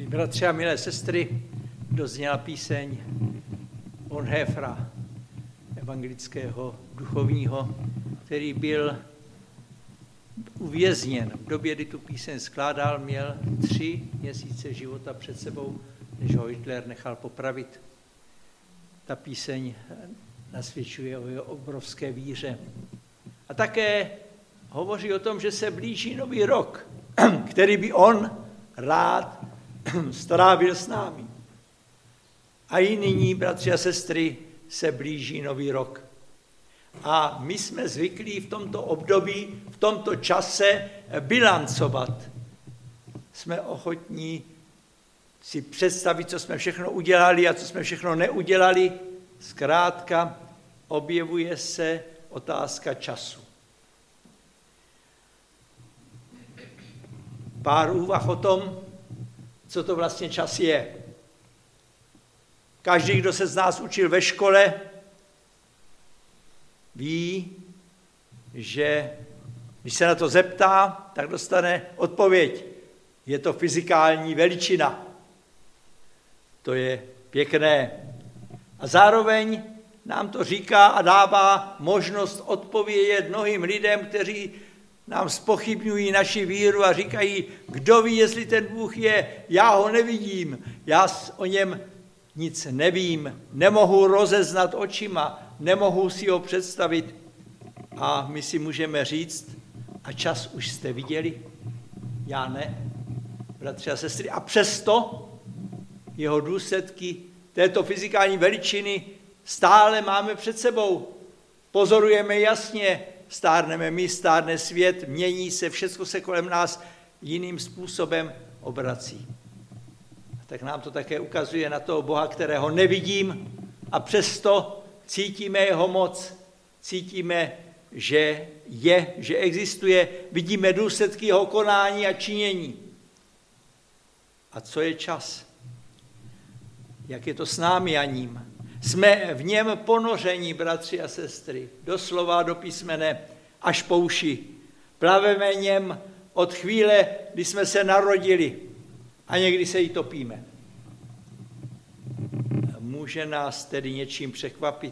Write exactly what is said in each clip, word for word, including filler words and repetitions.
Milí bratři a milé sestry, dozněla píseň Bonhoeffera, evangelického duchovního, který byl uvězněn. V době, kdy tu píseň skládal, měl tři měsíce života před sebou, než ho Hitler nechal popravit. Ta píseň nasvědčuje o jeho obrovské víře. A také hovoří o tom, že se blíží nový rok, který by on rád strávil s námi. A i nyní, bratři a sestry, se blíží nový rok. A my jsme zvyklí v tomto období, v tomto čase bilancovat. Jsme ochotní si představit, co jsme všechno udělali a co jsme všechno neudělali. Zkrátka objevuje se otázka času. Pár úvah o tom, co to vlastně čas je. Každý, kdo se z nás učil ve škole, ví, že když se na to zeptá, tak dostane odpověď. Je to fyzikální veličina. To je pěkné. A zároveň nám to říká a dává možnost odpovědět mnohým lidem, kteří nám zpochybňují naši víru a říkají, kdo ví, jestli ten Bůh je, já ho nevidím, já o něm nic nevím, nemohu rozeznat očima, nemohu si ho představit. A my si můžeme říct, a čas už jste viděli? Já ne, bratři a sestry. A přesto jeho důsledky této fyzikální veličiny stále máme před sebou. Pozorujeme jasně, stárneme my, stárne svět, mění se, všechno se kolem nás jiným způsobem obrací. A tak nám to také ukazuje na toho Boha, kterého nevidím, a přesto cítíme jeho moc, cítíme, že je, že existuje, vidíme důsledky jeho konání a činění. A co je čas? Jak je to s námi a ním? Jsme v něm ponoření, bratři a sestry, doslova do písmene až po uši. Plaveme něm od chvíle, kdy jsme se narodili a někdy se jí topíme. Může nás tedy něčím překvapit?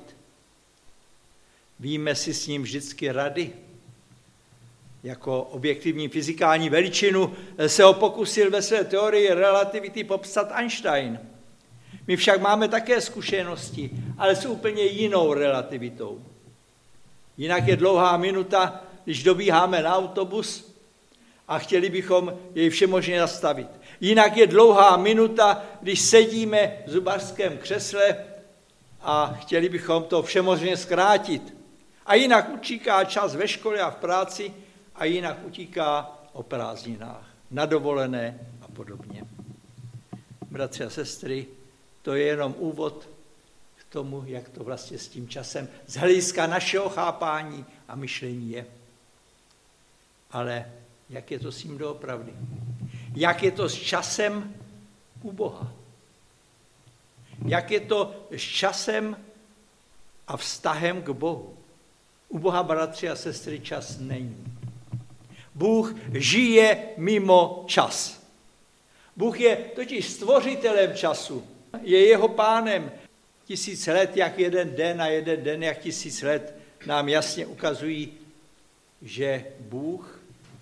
Víme si s ním vždycky rady? Jako objektivní fyzikální veličinu se ho pokusil ve své teorii relativity popsat Einstein. My však máme také zkušenosti, ale s úplně jinou relativitou. Jinak je dlouhá minuta, když dobíháme na autobus a chtěli bychom jej všemožně zastavit. Jinak je dlouhá minuta, když sedíme v zubařském křesle a chtěli bychom to všemožně zkrátit. A jinak utíká čas ve škole a v práci a jinak utíká o prázdninách, na dovolené a podobně. Bratři a sestry, to je jenom úvod k tomu, jak to vlastně s tím časem z hlediska našeho chápání a myšlení je. Ale jak je to s tím doopravdy? Jak je to s časem u Boha? Jak je to s časem a vztahem k Bohu? U Boha, bratři a sestry, čas není. Bůh žije mimo čas. Bůh je totiž stvořitelem času. Je jeho pánem. Tisíc let, jak jeden den a jeden den, jak tisíc let, nám jasně ukazují, že Bůh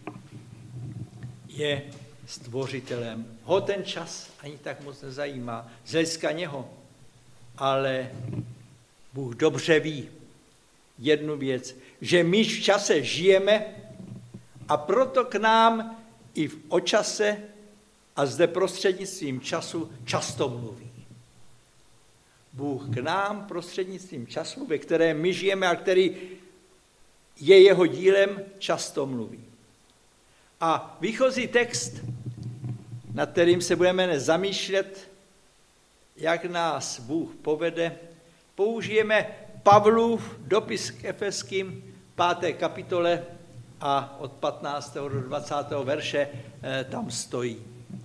je stvořitelem. Ho ten čas ani tak moc nezajímá, z hlediska něho. Ale Bůh dobře ví jednu věc, že my v čase žijeme a proto k nám i v o čase a zde prostřednictvím času často mluví. Bůh k nám prostřednictvím času, ve kterém my žijeme a který je jeho dílem, často mluví. A výchozí text, nad kterým se budeme zamýšlet, jak nás Bůh povede, použijeme Pavlův dopis k Efeským, páté kapitole, a od patnáctého do dvacátého verše tam stojí.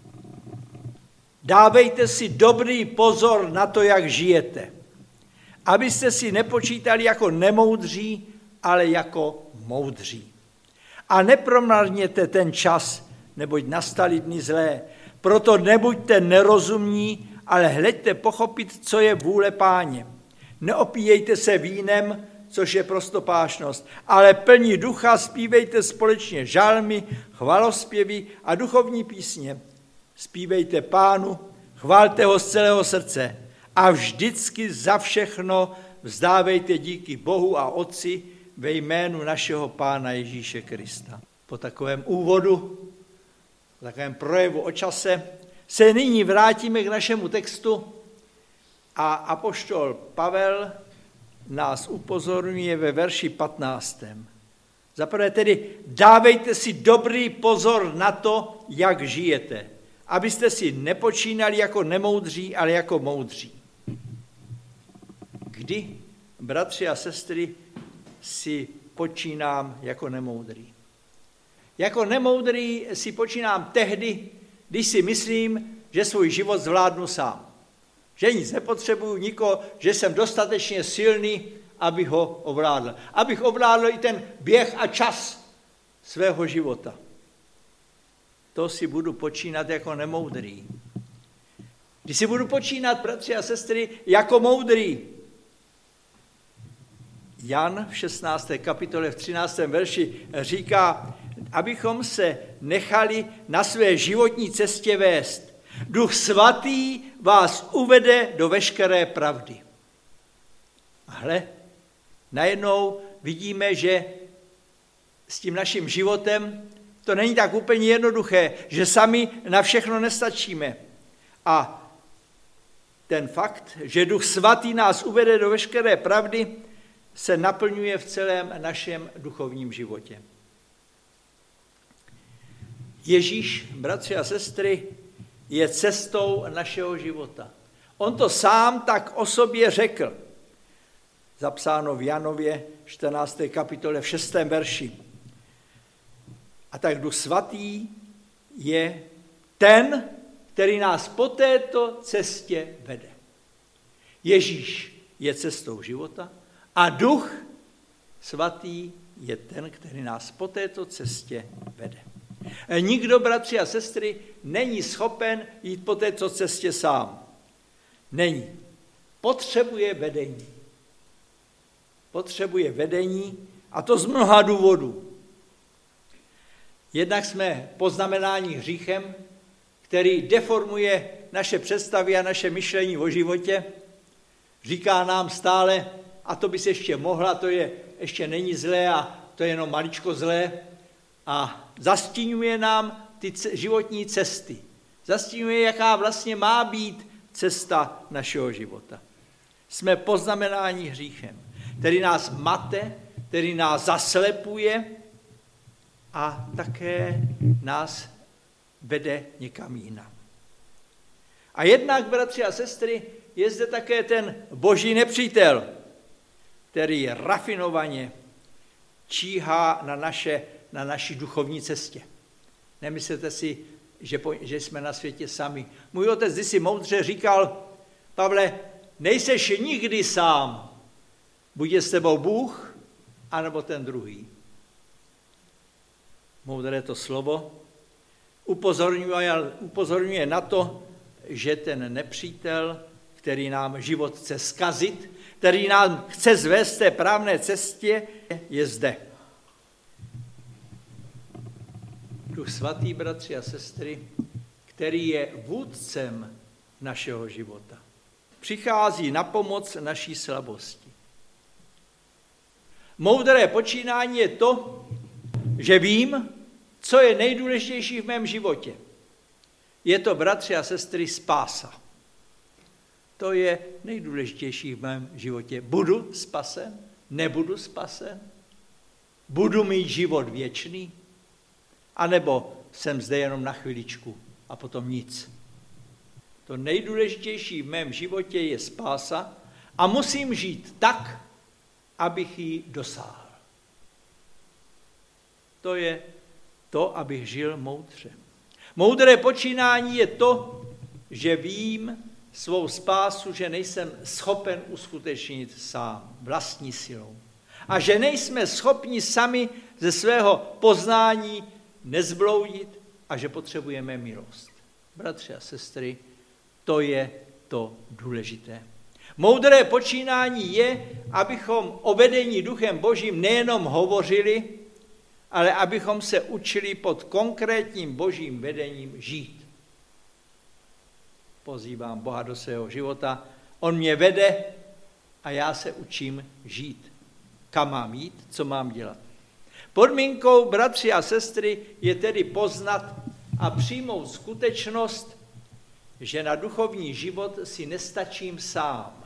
Dávejte si dobrý pozor na to, jak žijete, abyste si nepočítali jako nemoudří, ale jako moudří. A nepromarněte ten čas, neboť nastaly dny zlé. Proto nebuďte nerozumní, ale hleďte pochopit, co je vůle Páně. Neopíjejte se vínem, což je prostopášnost, ale plní ducha zpívejte společně žalmy, chvalospěvy a duchovní písně. Zpívejte Pánu, chválte ho z celého srdce a vždycky za všechno vzdávejte díky Bohu a Otci ve jménu našeho Pána Ježíše Krista. Po takovém úvodu, po takovém projevu o čase, se nyní vrátíme k našemu textu a apoštol Pavel nás upozorňuje ve verši patnáctém. Zaprvé tedy dávejte si dobrý pozor na to, jak žijete, abyste si nepočínali jako nemoudří, ale jako moudří. Kdy, bratři a sestry, si počínám jako nemoudrý? Jako nemoudrý si počínám tehdy, když si myslím, že svůj život zvládnu sám. Že nic nepotřebuju nikoho, že jsem dostatečně silný, abych ho ovládl. Abych ovládl i ten běh a čas svého života. To si budu počínat jako nemoudrý. Když si budu počínat, bratři a sestry, jako moudrý. Jan v šestnácté kapitole v třináctém verši říká, abychom se nechali na své životní cestě vést. Duch svatý vás uvede do veškeré pravdy. A hle, najednou vidíme, že s tím naším životem to není tak úplně jednoduché, že sami na všechno nestačíme. A ten fakt, že Duch svatý nás uvede do veškeré pravdy, se naplňuje v celém našem duchovním životě. Ježíš, bratři a sestry, je cestou našeho života. On to sám tak o sobě řekl. Zapsáno v Janově čtrnácté kapitole v šestém verši. A tak Duch svatý je ten, který nás po této cestě vede. Ježíš je cestou života a Duch svatý je ten, který nás po této cestě vede. Nikdo, bratři a sestry, není schopen jít po této cestě sám. Není. Potřebuje vedení. Potřebuje vedení a to z mnoha důvodů. Jednak jsme poznamenáni hříchem, který deformuje naše představy a naše myšlení o životě. Říká nám stále, a to bys ještě mohla, to je ještě není zlé a to je jenom maličko zlé. A zastínuje nám ty životní cesty. Zastínuje, jaká vlastně má být cesta našeho života. Jsme poznamenáni hříchem, který nás mate, který nás zaslepuje a také nás vede někam jinam. A jednak, bratři a sestry, je zde také ten boží nepřítel, který rafinovaně číhá na, naše, na naší duchovní cestě. Nemyslete si, že, po, že jsme na světě sami. Můj otec kdysi moudře říkal, Pavle, nejseš nikdy sám. Buď je s tebou Bůh, anebo ten druhý. Moudré to slovo upozorňuje, upozorňuje na to, že ten nepřítel, který nám život chce zkazit, který nám chce zvést té právné cestě, je zde. Duch svatý, bratři a sestry, který je vůdcem našeho života. Přichází na pomoc naší slabosti. Moudré počínání je to, že vím, co je nejdůležitější v mém životě. Je to, bratři a sestry, spása. To je nejdůležitější v mém životě. Budu spasen? Nebudu spasen? Budu mít život věčný? A nebo jsem zde jenom na chviličku a potom nic. To nejdůležitější v mém životě je spása a musím žít tak, abych ji dosáhl. To je to, abych žil moudře. Moudré počínání je to, že vím svou spásu, že nejsem schopen uskutečnit sám, vlastní silou. A že nejsme schopni sami ze svého poznání nezbloudit a že potřebujeme milost. bratři a sestry, to je to důležité. Moudré počínání je, abychom o vedení Duchem Božím nejenom hovořili, ale abychom se učili pod konkrétním Božím vedením žít. Pozývám Boha do svého života, on mě vede a já se učím žít. Kam mám jít, co mám dělat. Podmínkou, bratři a sestry, je tedy poznat a přijmout skutečnost, že na duchovní život si nestačím sám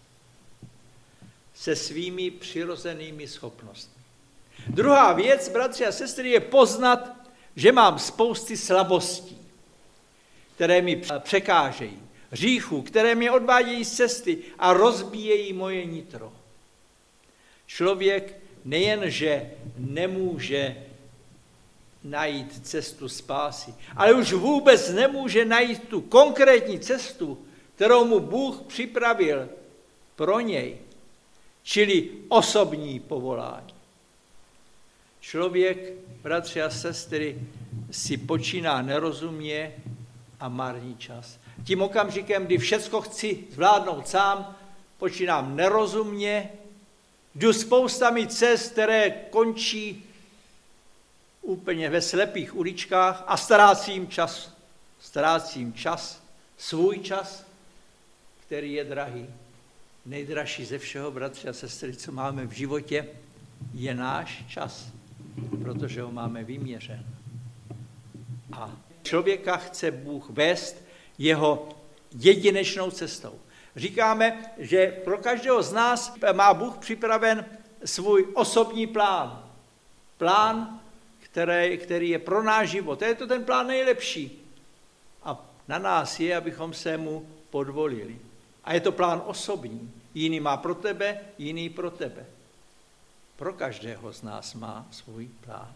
se svými přirozenými schopnostmi. Druhá věc, bratři a sestry, je poznat, že mám spousty slabostí, které mi překážejí, hříchů, které mě odvádějí z cesty a rozbíjejí moje nitro. Člověk nejenže nemůže najít cestu spásy, ale už vůbec nemůže najít tu konkrétní cestu, kterou mu Bůh připravil pro něj, čili osobní povolání. Člověk, bratři a sestry, si počíná nerozumně a marní čas. Tím okamžikem, kdy všecko chci zvládnout sám, počínám nerozumně, jdu spoustami cest, které končí úplně ve slepých uličkách a ztrácím čas. Ztrácím čas, svůj čas, který je drahý. Nejdražší ze všeho, bratři a sestry, co máme v životě, je náš čas, protože ho máme vyměřen. A člověka chce Bůh vést jeho jedinečnou cestou. Říkáme, že pro každého z nás má Bůh připraven svůj osobní plán. Plán, který, který je pro náš život. A je to ten plán nejlepší. A na nás je, abychom se mu podvolili. A je to plán osobní. Jiný má pro tebe, jiný pro tebe. Pro každého z nás má svůj plán.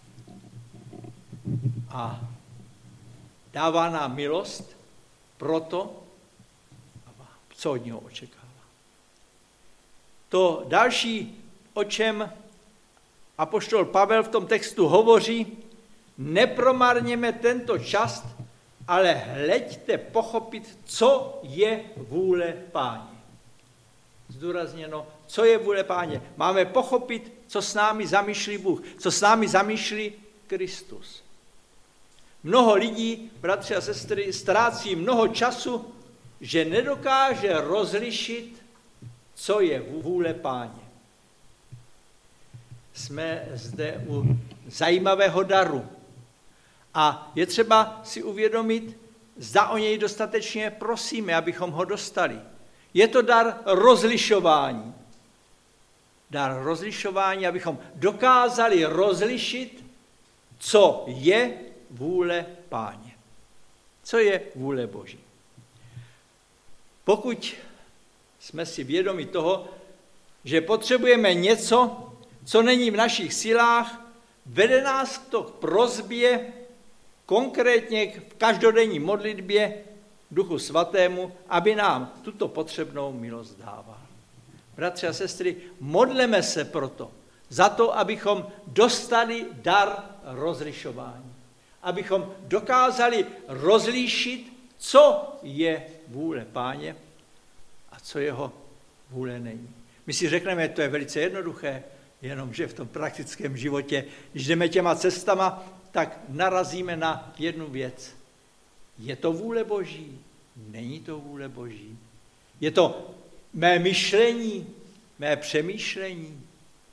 A dává nám milost proto, co od něho očekává. To další, o čem apoštol Pavel v tom textu hovoří, nepromarněme tento čas, ale hleďte pochopit, co je vůle Páně. Zdůrazněno, co je vůle Páně. Máme pochopit, co s námi zamýšlí Bůh, co s námi zamýšlí Kristus. Mnoho lidí, bratři a sestry, ztrácí mnoho času, že nedokáže rozlišit, co je vůle Páně. Jsme zde u zajímavého daru. A je třeba si uvědomit, zda o něj dostatečně prosíme, abychom ho dostali. Je to dar rozlišování. Dar rozlišování, abychom dokázali rozlišit, co je vůle Páně. Co je vůle Boží. Pokud jsme si vědomi toho, že potřebujeme něco, co není v našich silách, vede nás to k prosbě, konkrétně v každodenní modlitbě Duchu Svatému, aby nám tuto potřebnou milost dával. Bratři a sestry, modleme se proto, za to, abychom dostali dar rozlišování. Abychom dokázali rozlíšit, co je vůle Páně a co jeho vůle není. My si řekneme, to je velice jednoduché, jenomže v tom praktickém životě, když jdeme těma cestama, tak narazíme na jednu věc. Je to vůle Boží? Není to vůle Boží? Je to mé myšlení, mé přemýšlení?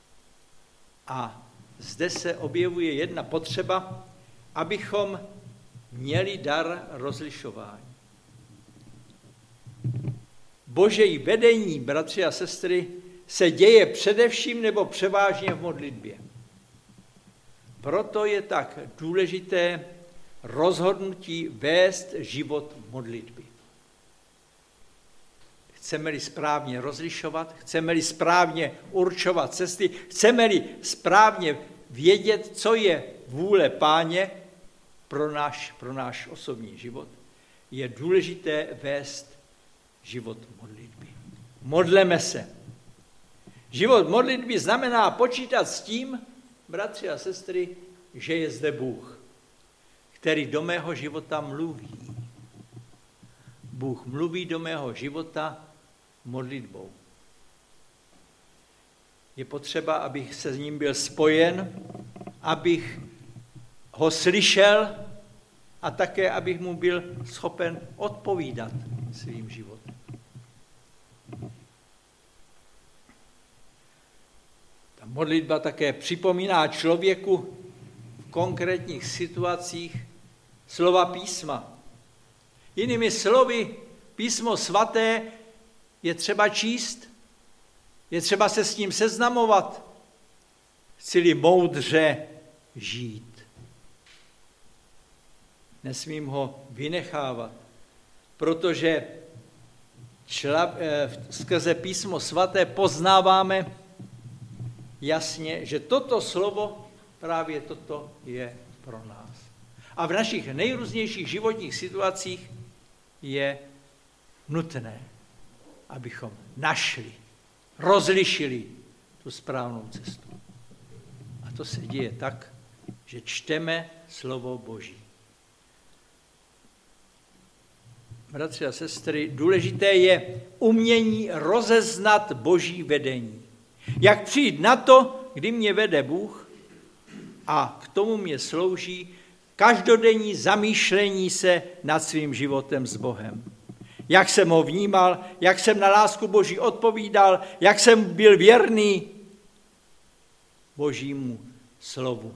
A zde se objevuje jedna potřeba, abychom měli dar rozlišování. Boží vedení, bratři a sestry, se děje především nebo převážně v modlitbě. Proto je tak důležité rozhodnutí vést život v modlitbě. Chceme-li správně rozlišovat, chceme-li správně určovat cesty, chceme-li správně vědět, co je vůle Páně pro náš, pro náš osobní život, je důležité vést život v modlitbě. Modleme se. Život v modlitbě znamená počítat s tím, bratři a sestry, že je zde Bůh, který do mého života mluví. Bůh mluví do mého života modlitbou. Je potřeba, abych se s ním byl spojen, abych ho slyšel a také, abych mu byl schopen odpovídat svým životem. Ta modlitba také připomíná člověku v konkrétních situacích slova písma. Jinými slovy, písmo svaté je třeba číst, je třeba se s ním seznamovat, chci-li moudře žít. Nesmím ho vynechávat, protože čla, skrze písmo svaté poznáváme jasně, že toto slovo, právě toto je pro nás. A v našich nejrůznějších životních situacích je nutné, abychom našli, rozlišili tu správnou cestu. A to se děje tak, že čteme slovo Boží. Bratři a sestry, důležité je umění rozeznat Boží vedení. Jak přijít na to, kdy mě vede Bůh, a k tomu mě slouží každodenní zamýšlení se nad svým životem s Bohem. Jak jsem ho vnímal, jak jsem na lásku Boží odpovídal, jak jsem byl věrný Božímu slovu.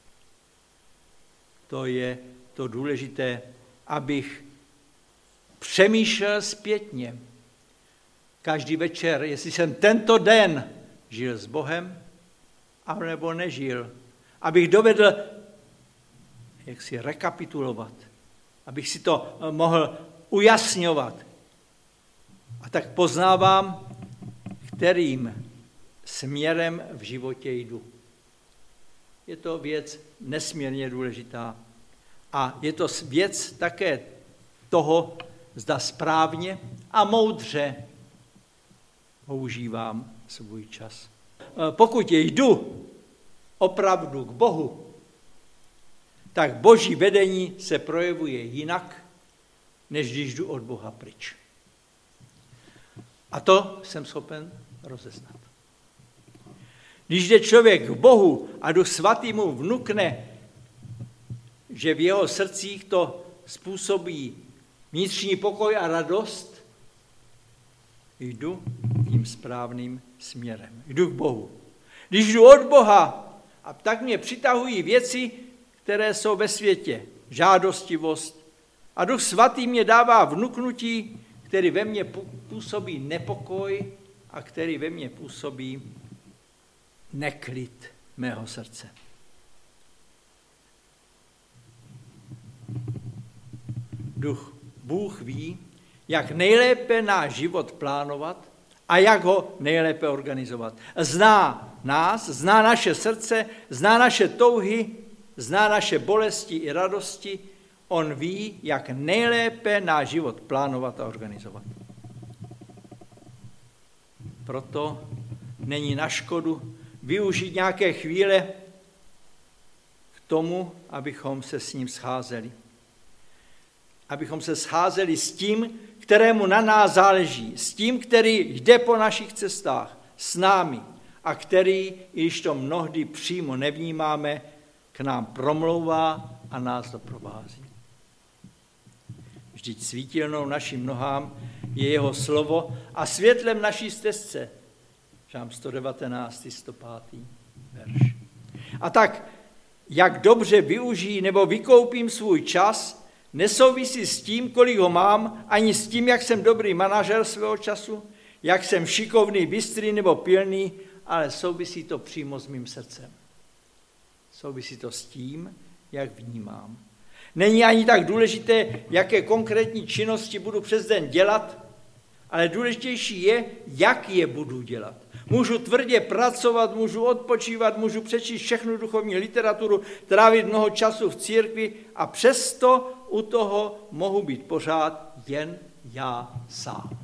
To je to důležité, abych přemýšlel zpětně. Každý večer, jestli jsem tento den žil s Bohem, anebo nežil. Abych dovedl, jak si rekapitulovat, abych si to mohl ujasňovat. A tak poznávám, kterým směrem v životě jdu. Je to věc nesmírně důležitá. A je to věc také toho, zda správně a moudře používám svůj čas. Pokud jdu opravdu k Bohu, tak Boží vedení se projevuje jinak, než když jdu od Boha pryč. A to jsem schopen rozeznat. Když jde člověk k Bohu a Duch Svatý mu vnukne, že v jeho srdcích to způsobí vnitřní pokoj a radost, jdu tím správným směrem. Jdu k Bohu. Když jdu od Boha, a tak mě přitahují věci, které jsou ve světě, žádostivost, a Duch Svatý mě dává vnuknutí, který ve mně působí nepokoj a který ve mně působí neklid mého srdce. Duch Bůh ví, jak nejlépe náš život plánovat a jak ho nejlépe organizovat. Zná nás, zná naše srdce, zná naše touhy, zná naše bolesti i radosti. On ví, jak nejlépe náš život plánovat a organizovat. Proto není na škodu využít nějaké chvíle k tomu, abychom se s ním scházeli. Abychom se scházeli s tím, kterému na nás záleží, s tím, který jde po našich cestách s námi a který, i když to mnohdy přímo nevnímáme, k nám promlouvá a nás doprovází. Vždyť svítilnou našim nohám je jeho slovo a světlem naší stezce. Žálm sto devatenáct, sto pět verš. A tak, jak dobře využijí nebo vykoupím svůj čas, nesouvisí s tím, kolik ho mám, ani s tím, jak jsem dobrý manažer svého času, jak jsem šikovný, bystrý nebo pilný, ale souvisí to přímo s mým srdcem. Souvisí to s tím, jak vnímám. Není ani tak důležité, jaké konkrétní činnosti budu přes den dělat, ale důležitější je, jak je budu dělat. Můžu tvrdě pracovat, můžu odpočívat, můžu přečíst všechnu duchovní literaturu, trávit mnoho času v církvi a přesto u toho mohu být pořád jen já sám.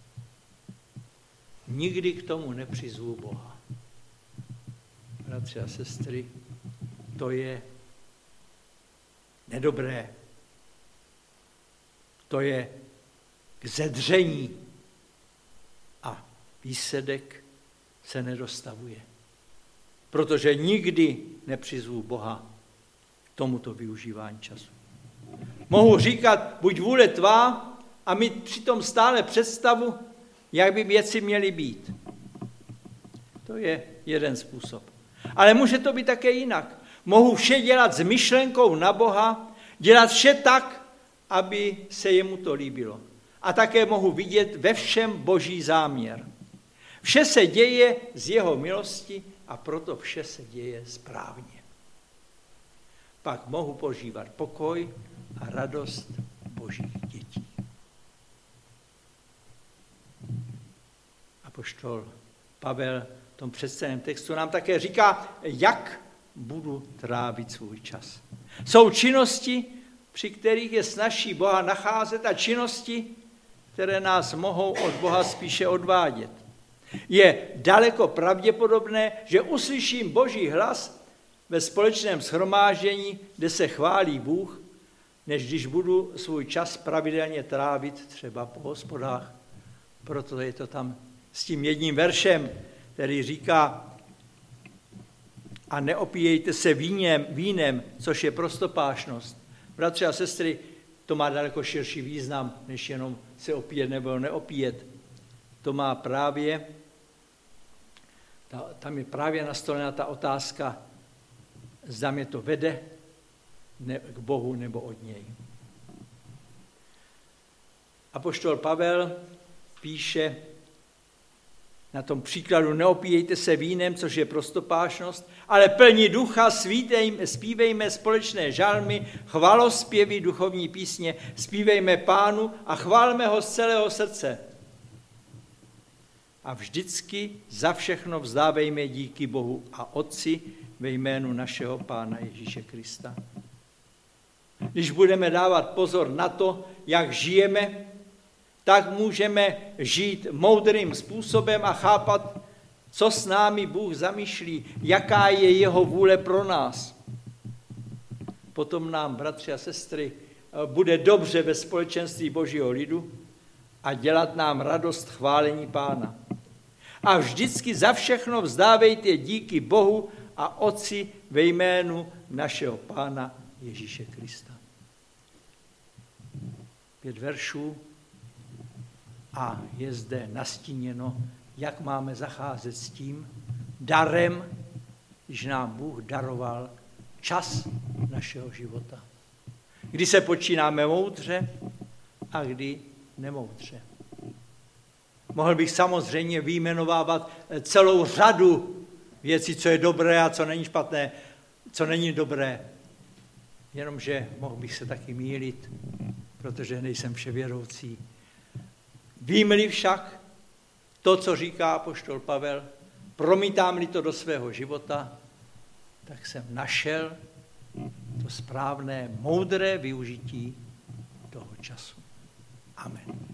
Nikdy k tomu nepřizvu Boha. Bratři a sestry, to je nedobré. To je k zedření a výsledek se nedostavuje. Protože nikdy nepřizvu Boha k tomuto využívání času. Mohu říkat, buď vůle tvá, a mít přitom stále představu, jak by věci měly být. To je jeden způsob. Ale může to být také jinak. Mohu vše dělat s myšlenkou na Boha, dělat vše tak, aby se jemu to líbilo. A také mohu vidět ve všem Boží záměr. Vše se děje z jeho milosti a proto vše se děje správně. Pak mohu požívat pokoj a radost Božích dětí. Apoštol Pavel v tom představeném textu nám také říká, jak budu trávit svůj čas. Jsou činnosti, při kterých je snazší Boha nacházet, a činnosti, které nás mohou od Boha spíše odvádět. Je daleko pravděpodobné, že uslyším Boží hlas ve společném shromáždění, kde se chválí Bůh, než když budu svůj čas pravidelně trávit třeba po hospodách. Proto je to tam s tím jedním veršem, který říká: a neopíjejte se vínem, vínem, což je prostopášnost. Bratři a sestry, to má daleko širší význam, než jenom se opíjet nebo neopíjet. To má právě, ta, tam je právě nastolena ta otázka, zda mě to vede ne, k Bohu nebo od něj. Apoštol Pavel píše na tom příkladu: neopíjejte se vínem, což je prostopášnost, ale plní ducha, svítejme, zpívejme společné žalmy, chvalospěvy, duchovní písně, zpívejme Pánu a chválme ho z celého srdce. A vždycky za všechno vzdávejme díky Bohu a Otci ve jménu našeho Pána Ježíše Krista. Když budeme dávat pozor na to, jak žijeme, tak můžeme žít moudrým způsobem a chápat, co s námi Bůh zamýšlí, jaká je jeho vůle pro nás. Potom nám, bratři a sestry, bude dobře ve společenství Božího lidu a dělat nám radost chválení Pána. A vždycky za všechno vzdávejte díky Bohu a Otci ve jménu našeho Pána Ježíše Krista. Pět veršů a je zde nastíněno, jak máme zacházet s tím darem, když nám Bůh daroval čas našeho života. Kdy se počínáme moudře a kdy nemoudře. Mohl bych samozřejmě vyjmenovávat celou řadu věcí, co je dobré a co není špatné, co není dobré. Jenomže mohl bych se taky mýlit, protože nejsem vševědoucí. Vím-li však to, co říká apoštol Pavel, promítám-li to do svého života, tak jsem našel to správné, moudré využití toho času. Amen.